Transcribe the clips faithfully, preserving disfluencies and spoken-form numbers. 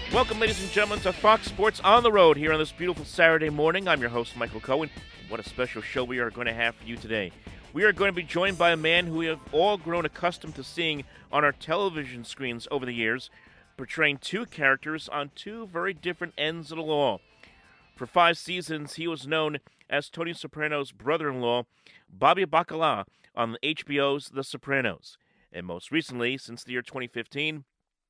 Welcome, ladies and gentlemen, to Fox Sports on the Road here on this beautiful Saturday morning. I'm your host, Michael Cohen. What a special show we are going to have for you today. We are going to be joined by a man who we have all grown accustomed to seeing on our television screens over the years, portraying two characters on two very different ends of the law. For five seasons, he was known as Tony Soprano's brother-in-law, Bobby Bacala, on H B O's The Sopranos. And most recently, since the year twenty fifteen,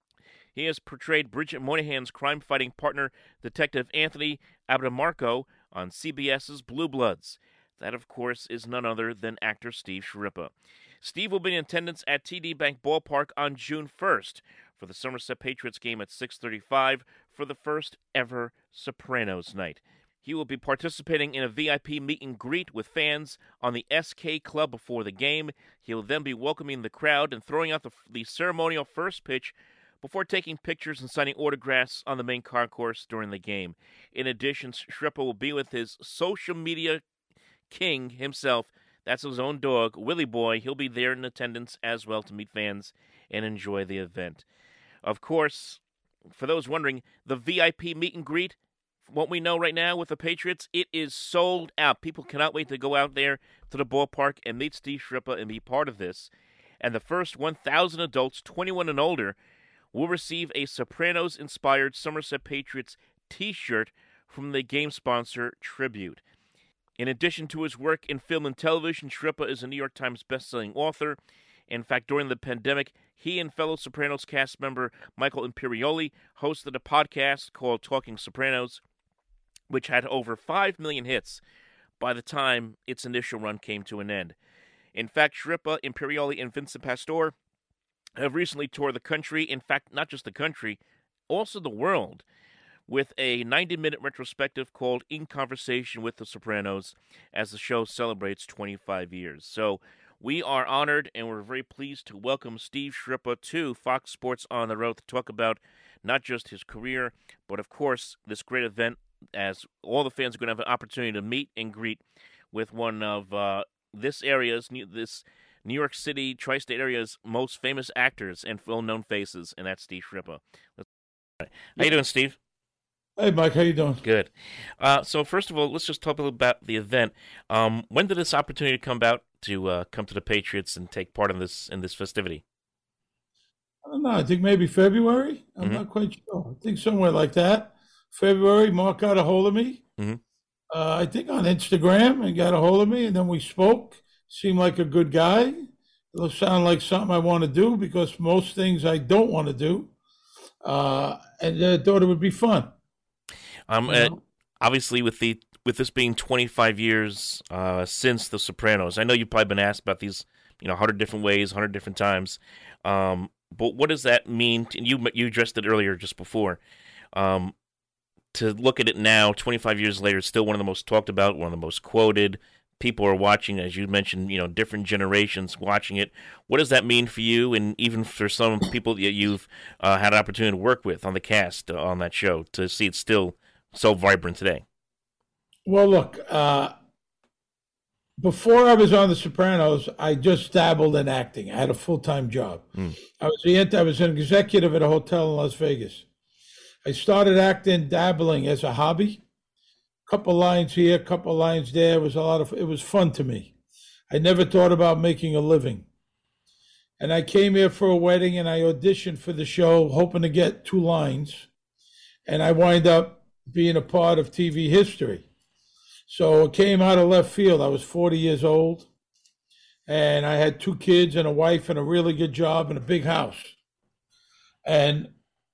he has portrayed Bridget Moynihan's crime-fighting partner, Detective Anthony Abitamarco, on CBS's Blue Bloods. That, of course, is none other than actor Steve Schirripa. Steve will be in attendance at T D Bank Ballpark on June first for the Somerset Patriots game at six thirty-five for the first ever Sopranos night. He will be participating in a V I P meet and greet with fans on the S K Club before the game. He will then be welcoming the crowd and throwing out the, the ceremonial first pitch before taking pictures and signing autographs on the main concourse during the game. In addition, Schirripa will be with his social media king himself. That's his own dog, Willie Boy. He'll be there in attendance as well to meet fans and enjoy the event. Of course, for those wondering, the V I P meet and greet, what we know right now with the Patriots, it is sold out. People cannot wait to go out there to the ballpark and meet Steve Schirripa and be part of this. And the first one thousand adults, twenty-one and older, will receive a Sopranos-inspired Somerset Patriots t-shirt from the game sponsor, Tribute. In addition to his work in film and television, Schirripa is a New York Times bestselling author. In fact, during the pandemic, he and fellow Sopranos cast member Michael Imperioli hosted a podcast called Talking Sopranos, which had over five million hits by the time its initial run came to an end. In fact, Schirripa, Imperioli, and Vincent Pastore have recently toured the country, in fact, not just the country, also the world, with a ninety-minute retrospective called In Conversation with the Sopranos as the show celebrates twenty-five years. So we are honored and we're very pleased to welcome Steve Schirripa to Fox Sports on the Road to talk about not just his career, but of course this great event, as all the fans are going to have an opportunity to meet and greet with one of uh, this area's, this New York City, tri-state area's most famous actors and well-known faces, and that's Steve Schirripa. How you doing, Steve? Hey, Mike. How you doing? Good. Uh, so first of all, let's just talk a little about the event. Um, when did this opportunity come about to uh, come to the Patriots and take part in this in this festivity? I don't know. I think maybe February. I'm mm-hmm. not quite sure. I think somewhere like that. February, Mark got a hold of me. Mm-hmm. Uh, I think on Instagram, and got a hold of me, and then we spoke. Seemed like a good guy. It'll sound like something I want to do because most things I don't want to do. Uh, and I thought it would be fun. Um, uh, obviously, with the with this being twenty-five years uh, since The Sopranos, I know you've probably been asked about these, you know, a hundred different ways, a hundred different times. Um, but what does that mean? To, you you addressed it earlier, just before. Um, to look at it now, twenty-five years later, it's still one of the most talked about, one of the most quoted. People are watching, as you mentioned, you know, different generations watching it. What does that mean for you, and even for some people that you've uh, had an opportunity to work with on the cast uh, on that show, to see it still so vibrant today? Well, look, uh, before I was on The Sopranos, I just dabbled in acting. I had a full-time job. Mm. I was the I was an executive at a hotel in Las Vegas. I started acting, dabbling as a hobby. Couple lines here, couple lines there. It was a lot of, it was fun to me. I never thought about making a living. And I came here for a wedding and I auditioned for the show, hoping to get two lines. And I wind up being a part of T V history. So it came out of left field. I was forty years old and I had two kids and a wife and a really good job and a big house. And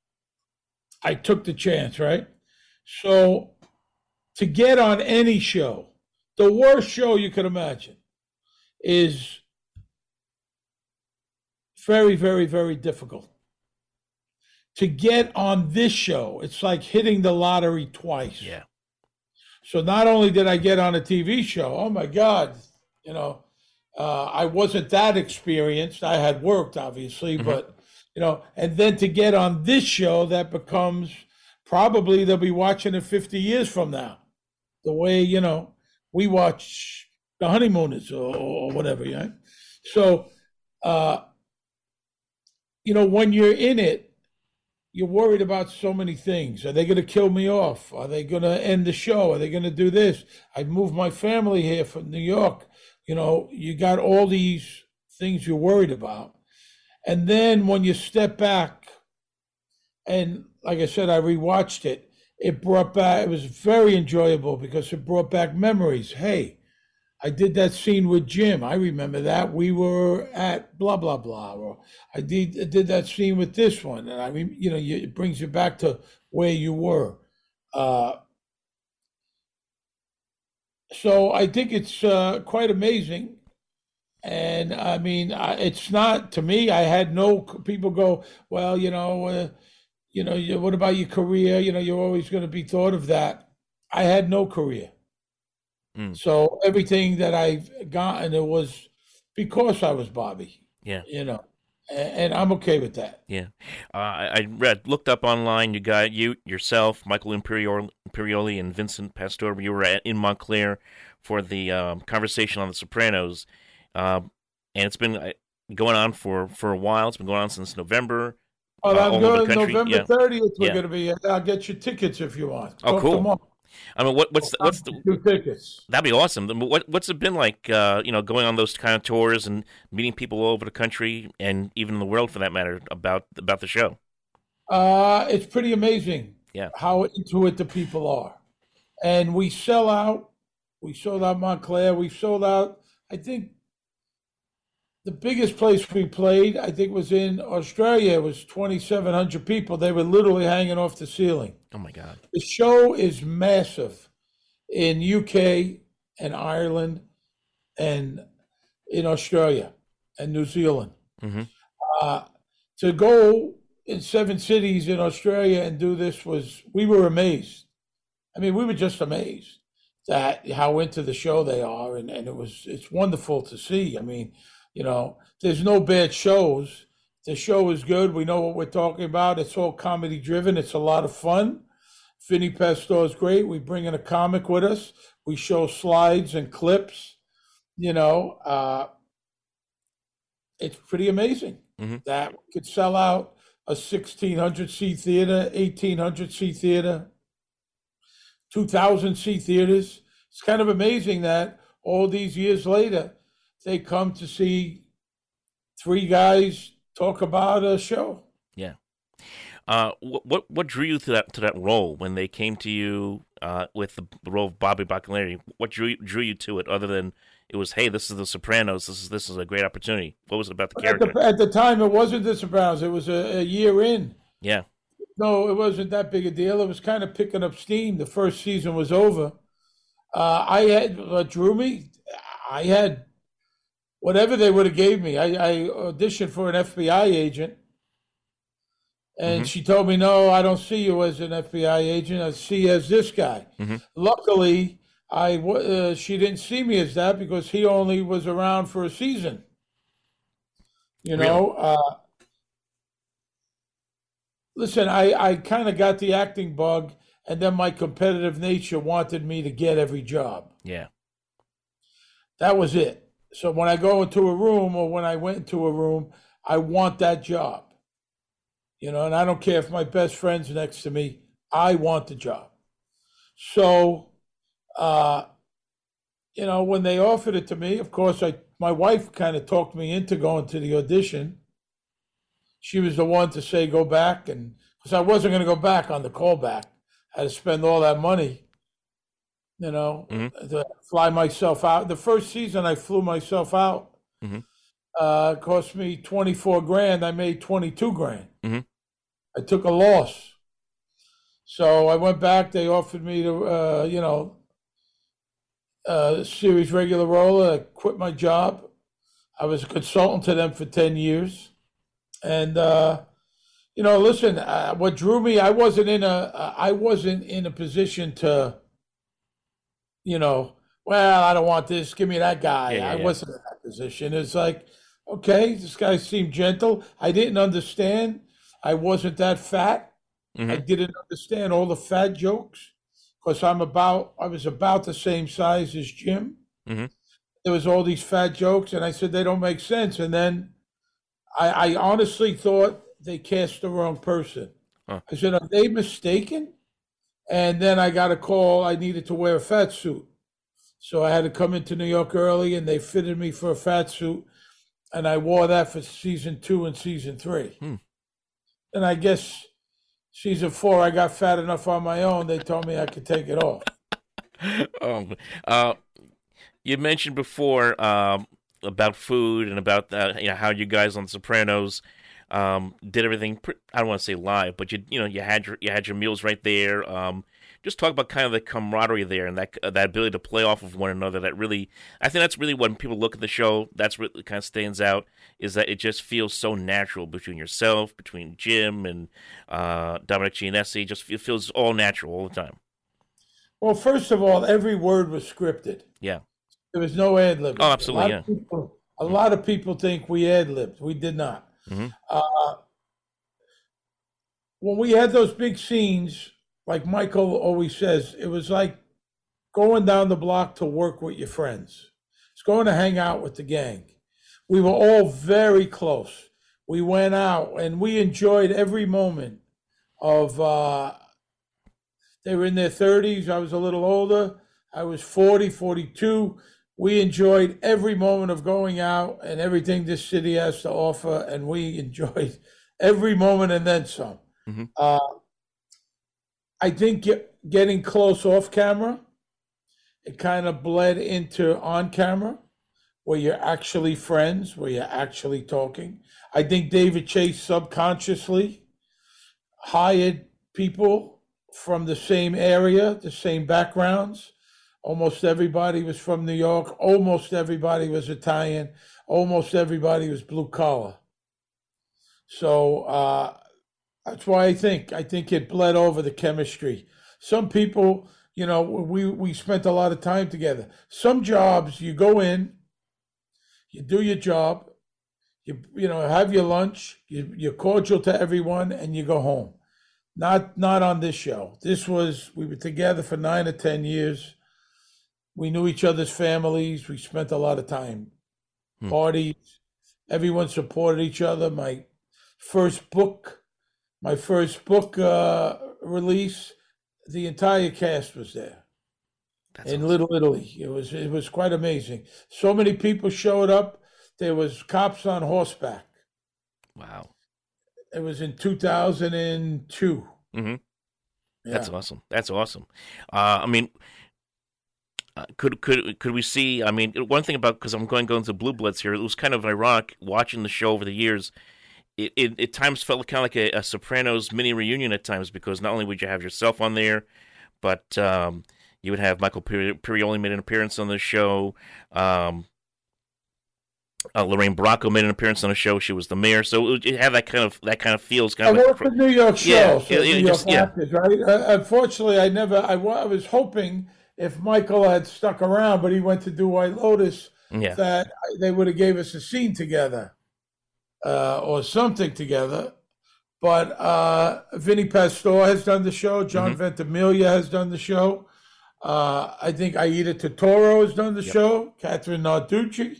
I took the chance, right? So to get on any show, the worst show you could imagine, is very, very, very difficult. To get on this show, it's like hitting the lottery twice. Yeah. So not only did I get on a T V show, oh my God, you know, uh, I wasn't that experienced. I had worked, obviously, Mm-hmm. but, you know, and then to get on this show that becomes, probably they'll be watching it fifty years from now. The way, you know, we watch The Honeymooners or, or whatever, yeah. So, uh, you know, when you're in it, you're worried about so many things. Are they going to kill me off? Are they going to end the show? Are they going to do this? I moved my family here from New York. You know, you got all these things you're worried about. And then when you step back, and like I said, I rewatched it, it brought back, it was very enjoyable because it brought back memories. Hey, I did that scene with Jim. I remember that. We were at blah, blah, blah. Or I did, I did that scene with this one. And I mean, you know, you, it brings you back to where you were. Uh, so I think it's uh, quite amazing. And I mean, I, it's not, to me, I had no, people go, well, you know, uh, you know, you, what about your career? You know, you're always going to be thought of that. I had no career. Mm. So everything that I've gotten, it was because I was Bobby. Yeah. You know, and, and I'm okay with that. Yeah. Uh, I, I read, looked up online. You got you yourself, Michael Imperioli, Imperioli and Vincent Pastore. You were at, in Montclair for the um, conversation on The Sopranos, um, and it's been uh, going on for, for a while. It's been going on since November. Oh, uh, I'm all over going the country. November Yeah. thirtieth. We're Yeah. going to be. I'll get you tickets if you want. Oh, Talk cool. tomorrow. I mean, what, what's the, what's the Two tickets. that'd be awesome. What what's it been like? Uh, you know, going on those kind of tours and meeting people all over the country and even in the world, for that matter, about about the show. Uh, it's pretty amazing. Yeah. How into it the people are, and we sell out. We sold out Montclair. We sold out. I think the biggest place we played, I think, was in Australia. It was twenty-seven hundred people. They were literally hanging off the ceiling. Oh my God. The show is massive in U K and Ireland and in Australia and New Zealand. Mm-hmm. Uh, to go in seven cities in Australia and do this was, we were amazed. I mean, we were just amazed that how into the show they are. And, and it was, it's wonderful to see. I mean, you know, there's no bad shows. The show is good. We know what we're talking about. It's all comedy driven. It's a lot of fun. Vinny Pastore is great. We bring in a comic with us. We show slides and clips. You know, uh, it's pretty amazing Mm-hmm. that we could sell out a sixteen hundred seat theater, eighteen hundred seat theater, two thousand seat theaters. It's kind of amazing that all these years later, they come to see three guys talk about a show. Yeah. Uh, what what what drew you to that to that role when they came to you uh, with the, the role of Bobby Bacalari? What drew drew you to it, other than it was, hey, this is The Sopranos, this is this is a great opportunity? What was it about the At character? the, at the time, it wasn't The Sopranos. It was a, a year in. Yeah. No, it wasn't that big a deal. It was kind of picking up steam. The first season was over. Uh, I had what drew me. I had whatever they would have gave me. I, I auditioned for an F B I agent, and Mhm. she told me, "No, I don't see you as an F B I agent. I see you as this guy." Mhm. Luckily, I wa- uh, she didn't see me as that because he only was around for a season. You know. Uh, listen, I I kind of got the acting bug, and then my competitive nature wanted me to get every job. Yeah. That was it. So when I go into a room or when I went into a room, I want that job. You know, and I don't care if my best friend's next to me, I want the job. So, uh, you know, when they offered it to me, of course, I my wife kind of talked me into going to the audition. She was the one to say go back, and because I wasn't going to go back on the callback, I had to spend all that money. You know, Mhm. to fly myself out. The first season, I flew myself out. Mhm. Uh, it cost me twenty-four grand. I made twenty-two grand. Mhm. I took a loss. So I went back. They offered me to, uh, you know, uh, series regular role. I quit my job. I was a consultant to them for ten years. And, uh, you know, listen, uh, what drew me, I wasn't in a, I wasn't in a position to, you know, well, I don't want this. Give me that guy. Yeah, yeah, I yeah. wasn't in that position. It's like, okay, this guy seemed gentle. I didn't understand. I wasn't that fat. I Mhm. didn't understand all the fat jokes because I'm about, I was about the same size as Jim. Mhm. There was all these fat jokes, and I said they don't make sense. And then I, I honestly thought they cast the wrong person. Huh. I said, are they mistaken? And then I got a call. I needed to wear a fat suit. So I had to come into New York early, and they fitted me for a fat suit. And I wore that for season two and season three. Hmm. And I guess season four, I got fat enough on my own. They told me I could take it off. um, uh, you mentioned before um, about food and about uh, you know, how you guys on The Sopranos um, did everything. Pre- I don't want to say live, but you you know you had your you had your meals right there. Um, just talk about kind of the camaraderie there and that uh, that ability to play off of one another. That really, I think that's really when people look at the show. That's what kind of stands out, is that it just feels so natural between yourself, between Jim and uh, Dominic Giannessi. Just it feels all natural all the time. Well, first of all, every word was scripted. Yeah. There was no ad libbing. Oh, absolutely. A lot Yeah. of people, a lot of people think we ad libbed. We did not. Mm-hmm. Uh, when we had those big scenes, like Michael always says, it was like going down the block to work with your friends. It's going to hang out with the gang. We were all very close. We went out and we enjoyed every moment of, uh, they were in their thirties. I was a little older. I was forty, forty-two. We enjoyed every moment of going out and everything this city has to offer. And we enjoyed every moment and then some. Mm-hmm. Uh, I think get, getting close off camera, it kind of bled into on camera, where you're actually friends, where you're actually talking. I think David Chase subconsciously hired people from the same area, the same backgrounds. Almost everybody was from New York. Almost everybody was Italian. Almost everybody was blue collar. So uh, that's why I think I think it bled over the chemistry. Some people, you know, we we spent a lot of time together. Some jobs you go in, you do your job, you you know have your lunch, you, you're cordial to everyone, and you go home. Not not on this show. This was we were together for nine or ten years. We knew each other's families. We spent a lot of time, Hmm. parties. Everyone supported each other. My first book, my first book uh, release, the entire cast was there. That's in awesome. Little Italy. It was it was quite amazing. So many people showed up. There was cops on horseback. Wow. It was in two thousand two. Mm-hmm. That's Yeah. awesome. That's awesome. Uh, I mean, uh, could could could we see? I mean, one thing about because I'm going going to Blue Bloods here. It was kind of ironic watching the show over the years. It it at times felt kind of like a, a Sopranos mini reunion at times, because not only would you have yourself on there, but um, you would have Michael Piri- Pirioli made an appearance on the show. Um, uh, Lorraine Bracco made an appearance on the show. She was the mayor, so it, it had that kind of that kind of feels kind I of like, worked with New York show, Yeah, so yeah, New yeah, York just- yeah. actors, right? Uh, unfortunately, I never. I, wa- I was hoping if Michael had stuck around, but he went to do White Lotus, yeah. that they would have gave us a scene together uh, or something together. But uh, Vinny Pastore has done the show. John Mhm. Ventimiglia has done the show. Uh, I think Aida Totoro has done the Yep. show. Catherine Narducci.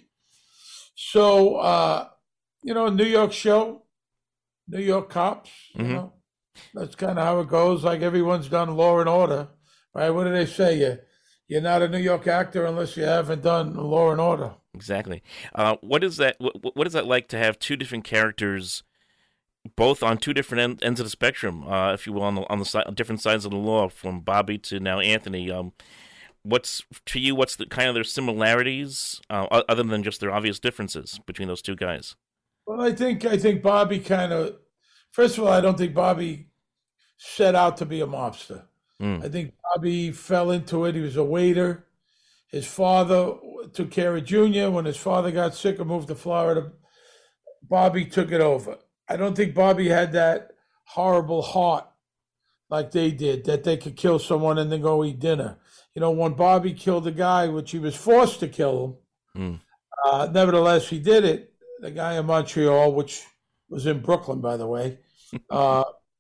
So, uh, you know, New York show, New York cops, you Mhm. know, that's kind of how it goes. Like everyone's done Law and Order, right? What do they say? You, you're not a New York actor unless you haven't done Law and Order. Exactly. Uh, what is that? What, what is that like to have two different characters, both on two different end, ends of the spectrum, uh, if you will, on the on the side, different sides of the law, from Bobby to now Anthony? Um, what's to you? What's the kind of their similarities, uh, o- other than just their obvious differences between those two guys? Well, I think I think Bobby kind of. First of all, I don't think Bobby set out to be a mobster. Mm. I think Bobby fell into it. He was a waiter. His father took care of Junior. When his father got sick and moved to Florida, Bobby took it over. I don't think Bobby had that horrible heart like they did, that they could kill someone and then go eat dinner. You know, when Bobby killed a guy, which he was forced to kill him, Mm. uh, nevertheless, he did it. The guy in Montreal, which was in Brooklyn, by the way, uh,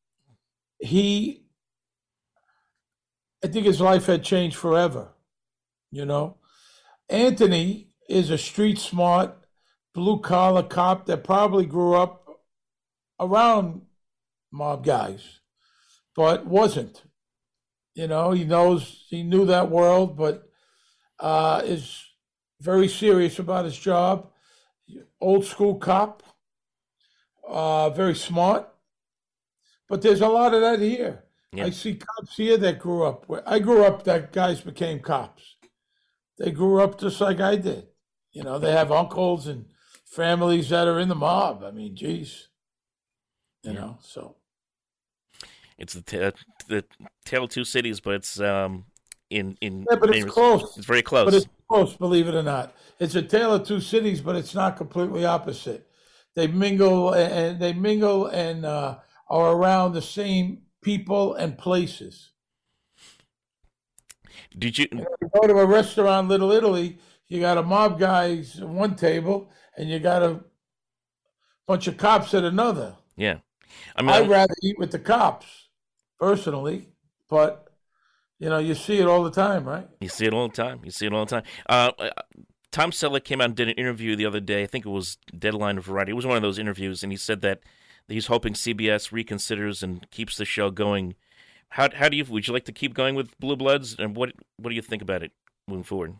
he, I think his life had changed forever. You know, Anthony is a street smart, blue collar cop that probably grew up around mob guys. but wasn't. You know, he knows he knew that world, but uh, is very serious about his job. Old school cop, uh, very smart. But there's a lot of that here. Yeah. I see cops here that grew up. I grew up that guys became cops. They grew up just like I did. You know, they have uncles and families that are in the mob. I mean, geez. You Yeah. know, so. It's the t- the tale of two cities, but it's um in in Yeah, but it's in- close. It's very close. But it's close, believe it or not. It's a tale of two cities, but it's not completely opposite. They mingle and they mingle and uh, are around the same people and places. Did you? You know, you go to a restaurant, Little Italy, you got a mob guys at one table, and you got a bunch of cops at another. Yeah, I mean, I'd rather eat with the cops, personally, but you know, you see it all the time, right? you see it all the time. You see it all the time. Uh, uh, Tom Selleck came out and did an interview the other day. I think it was Deadline or Variety. It was one of those interviews, and he said that he's hoping C B S reconsiders and keeps the show going. How how do you would you like to keep going with Blue Bloods, and what what do you think about it moving forward?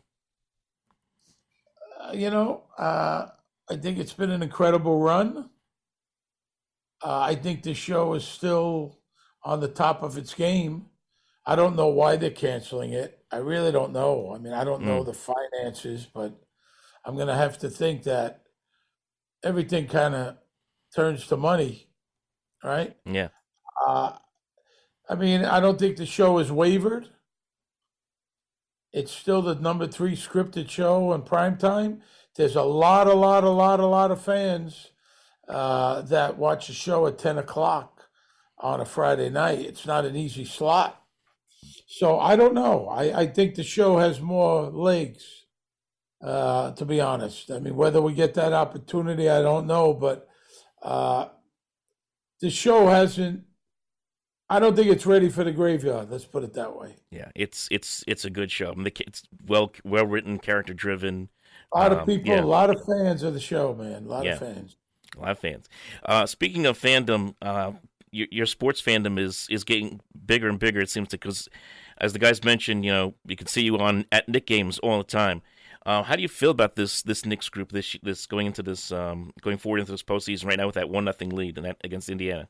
Uh, you know, uh, I think it's been an incredible run. Uh, I think the show is still on the top of its game. I don't know why they're canceling it. I really don't know. I mean, I don't know Mm. the finances, but I'm going to have to think that everything kind of turns to money, right? Yeah, Uh, I mean, I don't think the show has wavered. It's still the number three scripted show in prime time. There's a lot, a lot, a lot, a lot of fans uh, that watch the show at ten o'clock on a Friday night. It's not an easy slot. So I don't know. I, I think the show has more legs, uh, to be honest. I mean, whether we get that opportunity, I don't know. But uh, the show hasn't, I don't think it's ready for the graveyard. Let's put it that way. yeah. It's it's it's a good show. I mean, the, it's well well written, character driven. A lot of Um, people, yeah. a lot of fans of the show, man. A lot Yeah. of fans. A lot of fans. Uh, speaking of fandom, uh, your, your sports fandom is is getting bigger and bigger. It seems to, because as the guys mentioned, you know, you can see you on at Knick games all the time. Uh, how do you feel about this this Knicks group this this going into this um, going forward into this postseason right now with that one nothing lead and that against Indiana?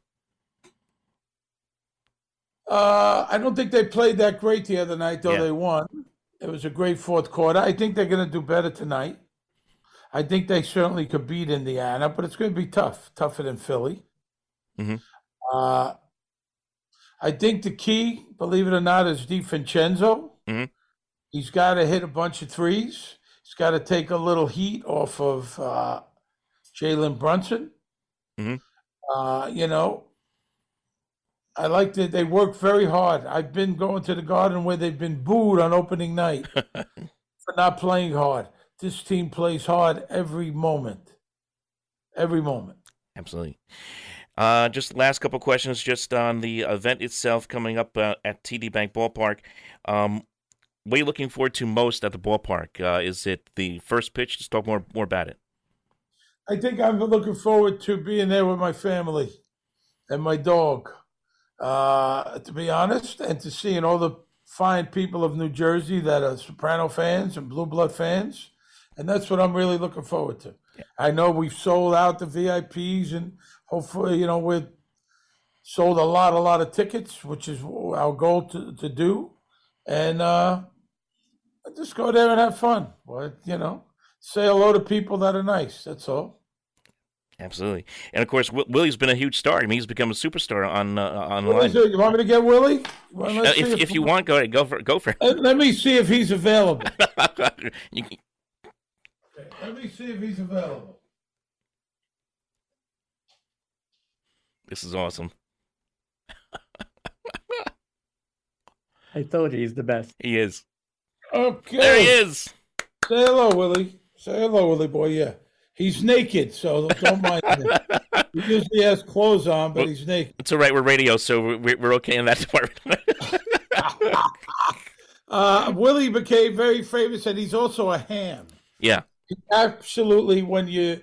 Uh, I don't think they played that great the other night, though Yeah. they won. It was a great fourth quarter. I think they're going to do better tonight. I think they certainly could beat Indiana, but it's going to be tough, tougher than Philly. Mhm. Uh, I think the key, believe it or not, is DiVincenzo. Mhm. He's got to hit a bunch of threes. He's got to take a little heat off of uh, Jalen Brunson. Mhm. Uh, you know, I like that they work very hard. I've been going to the Garden where they've been booed on opening night for not playing hard. This team plays hard every moment. Every moment. Absolutely. Uh, just last couple questions, just on the event itself coming up uh, at T D Bank Ballpark. Um, what are you looking forward to most at the ballpark? Uh, is it the first pitch? Just talk more more about it. I think I'm looking forward to being there with my family and my dog, uh, to be honest, and to seeing all the fine people of New Jersey that are Soprano fans and Blue Blood fans. And that's what I'm really looking forward to. I know we've sold out the V I Ps, and hopefully, you know, we've sold a lot, a lot of tickets, which is our goal to, to do. And uh, just go there and have fun. But, you know, say hello to people that are nice. That's all. Absolutely, and of course, Will- Willie's been a huge star. I mean, he's become a superstar on uh, What online. is it? You want me to get Willie? Well, Uh, let's see if if you want, go ahead, go for go for it. Let let me see if he's available. You can- Let me see if he's available. this is awesome. I told you he's the best. He is. Okay. There he is. Say hello, Willie. Say hello, Willie boy. Yeah. He's naked, so don't mind him. He usually has clothes on, but he's naked. It's all right. We're radio, so we're we're okay in that department. Uh, Willie became very famous, and he's also a ham. Yeah. Absolutely, when you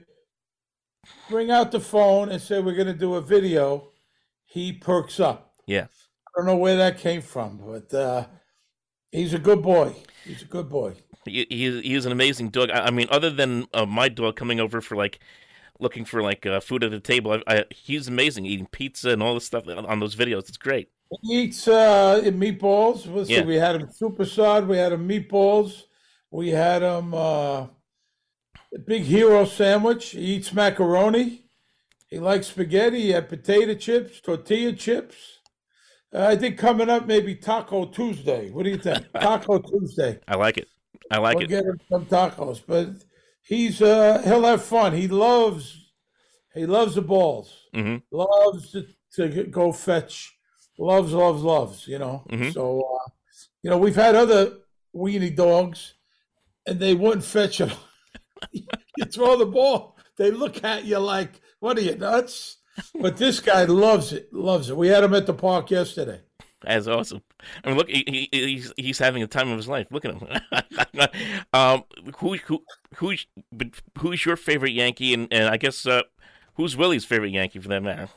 bring out the phone and say we're going to do a video, he perks up. Yeah. don't know where that came from, but uh, he's a good boy. He's a good boy. He, he, he is an amazing dog. I, I mean, other than uh, my dog coming over for like looking for like uh, food at the table, I, I, he's amazing eating pizza and all this stuff on, on those videos. It's great. He eats uh, meatballs. Let's see, Yeah. we had him supersod. We had him meatballs. We had him uh, a big hero sandwich. He eats macaroni. He likes spaghetti. He had potato chips, tortilla chips. Uh, I think coming up maybe Taco Tuesday. What do you think? Taco Tuesday. I like it. I like We'll it. get him some tacos, but he's uh, he'll have fun. He loves he loves the balls. hmm Loves to, to go fetch. Loves, loves, loves. You know. Mhm. So uh, you know we've had other weenie dogs, and they wouldn't fetch them. You throw the ball, they look at you like, "What are you nuts?" But this guy loves it. Loves it. We had him at the park yesterday. That's awesome. I mean, look, he, he, he's he's having the time of his life. Look at him. um, who who who's who's your favorite Yankee, and, and I guess uh, who's Willie's favorite Yankee for that matter?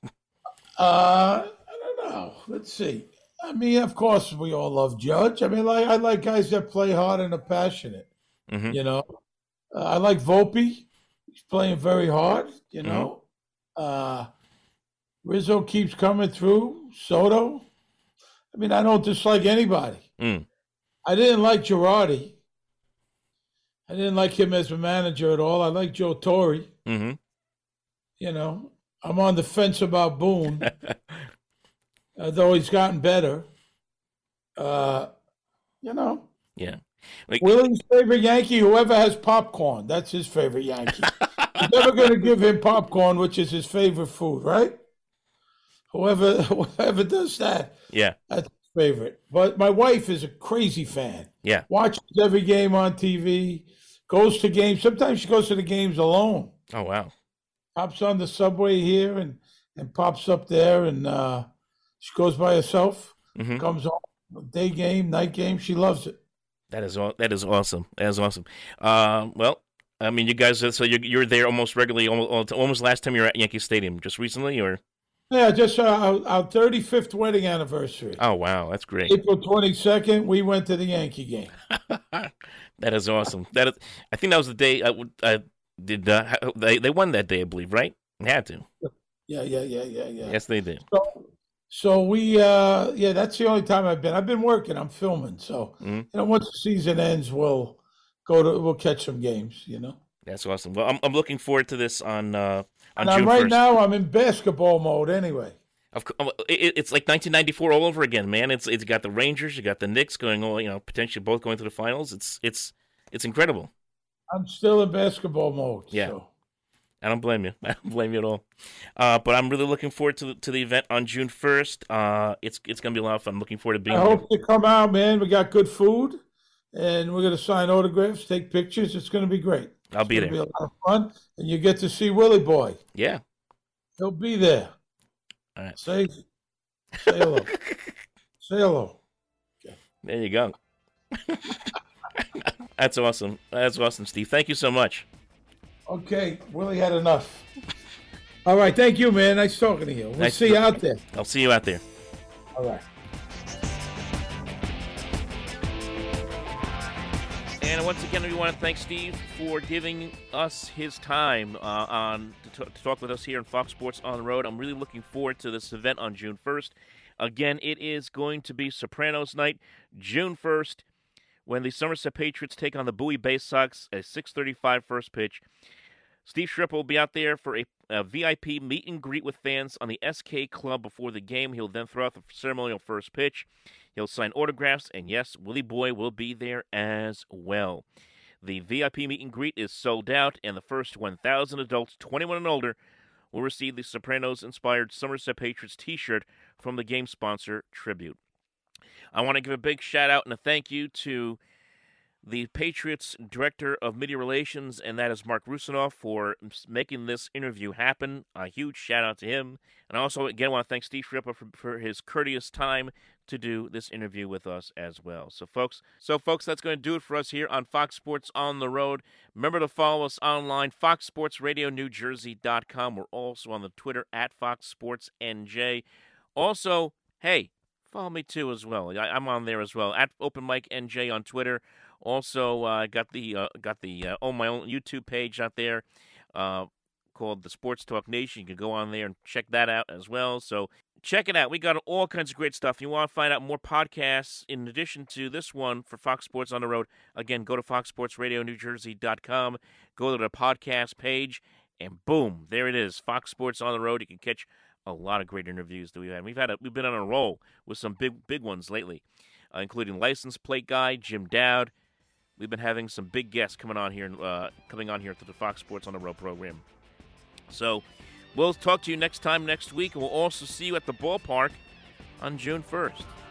Uh, I don't know. Let's see. I mean, of course, we all love Judge. I mean, like I like guys that play hard and are passionate. hmm You know, uh, I like Volpe. He's playing very hard. You know, uh, Rizzo keeps coming through. Soto. I mean, I don't dislike anybody. Mm. I didn't like Girardi. I didn't like him as a manager at all. I like Joe Torre. hmm You know, I'm on the fence about Boone, although he's gotten better. Uh, you know, Yeah. Like, Willie's favorite Yankee, whoever has popcorn, that's his favorite Yankee. He's never going to give him popcorn, which is his favorite food, right? Whoever, whoever does that, yeah. that's his favorite. But my wife is a crazy fan. Yeah. Watches every game on T V, goes to games. Sometimes she goes to the games alone. Oh wow. Hops on the subway here and, and pops up there, and uh, she goes by herself, hmm comes home, day game, night game. She loves it. That is aw- that is awesome. That is awesome. Uh, well, I mean, you guys. uh, So you're you're there almost regularly. Almost, almost last time you were at Yankee Stadium, just recently, or? Yeah, just uh, our, our thirty-fifth wedding anniversary. Oh wow, that's great. April twenty-second, we went to the Yankee game. That is awesome. That is. I think that was the day. I would. I did. Uh, ha- they they won that day, I believe. Right? They had to. Yeah, yeah, yeah, yeah, yeah. Yes, they did. So, so we, uh, yeah, that's the only time I've been. I've been working. I'm filming. So, hmm you know, once the season ends, we'll go to, we'll catch some games, you know. That's awesome. Well, I'm I'm looking forward to this on uh, on And I'm June right first. now, I'm in basketball mode anyway. Of course, it, it's like nineteen ninety-four all over again, man. It's it's got the Rangers, you got the Knicks going, all you know, potentially both going to the finals. It's it's it's incredible. I'm still in basketball mode. Yeah. So. I don't blame you. I don't blame you at all. Uh, but I'm really looking forward to the, to the event on June first. Uh, it's it's gonna be a lot of fun. I'm looking forward to being I there. hope you come out, man. We got good food, and we're gonna sign autographs, take pictures. It's gonna be great. I'll It's be gonna there. be a lot of fun, and you get to see Willie Boy. Yeah. He'll be there. All right. Say, say hello. Say hello. There you go. That's awesome. That's awesome, Steve. Thank you so much. Okay, Willie had enough. All right, thank you, man. Nice talking to you. We'll Nice see to- you out there. I'll see you out there. All right. And once again, we want to thank Steve for giving us his time uh, on to, t- to talk with us here on Fox Sports on the Road. I'm really looking forward to this event on June first. Again, it is going to be Sopranos night, June first, when the Somerset Patriots take on the Bowie Bay Sox at six thirty-five first pitch. Steve Schripp will be out there for a, a V I P meet and greet with fans on the S K Club before the game. He'll then throw out the ceremonial first pitch. He'll sign autographs, and yes, Willie Boy will be there as well. The V I P meet and greet is sold out, and the first one thousand adults twenty-one and older will receive the Sopranos-inspired Somerset Patriots t-shirt from the game sponsor, Tribute. I want to give a big shout-out and a thank you to the Patriots Director of Media Relations, and that is Mark Rusinoff, for making this interview happen. A huge shout-out to him. And also, again, I want to thank Steve Schripp for, for his courteous time to do this interview with us as well. So, folks, so folks, that's going to do it for us here on Fox Sports on the Road. Remember to follow us online, fox sports radio new jersey dot com. We're also on the Twitter at Fox Sports N J. Also, hey, Follow me too as well. I, I'm on there as well at Open Mike N J on Twitter. Also, uh, got the uh, got the uh, own my own YouTube page out there uh, called the Sports Talk Nation. You can go on there and check that out as well. So check it out. We got all kinds of great stuff. You want to find out more podcasts in addition to this one for Fox Sports on the Road? Again, go to fox sports radio new jersey dot com. Go to the podcast page, and boom, there it is. Fox Sports on the Road. You can catch a lot of great interviews that we've had. We've had a, we've been on a roll with some big big ones lately, uh, including license plate guy Jim Dowd. We've been having some big guests coming on here, uh, coming on here to the Fox Sports on the Road program. So we'll talk to you next time next week, and we'll also see you at the ballpark on June first.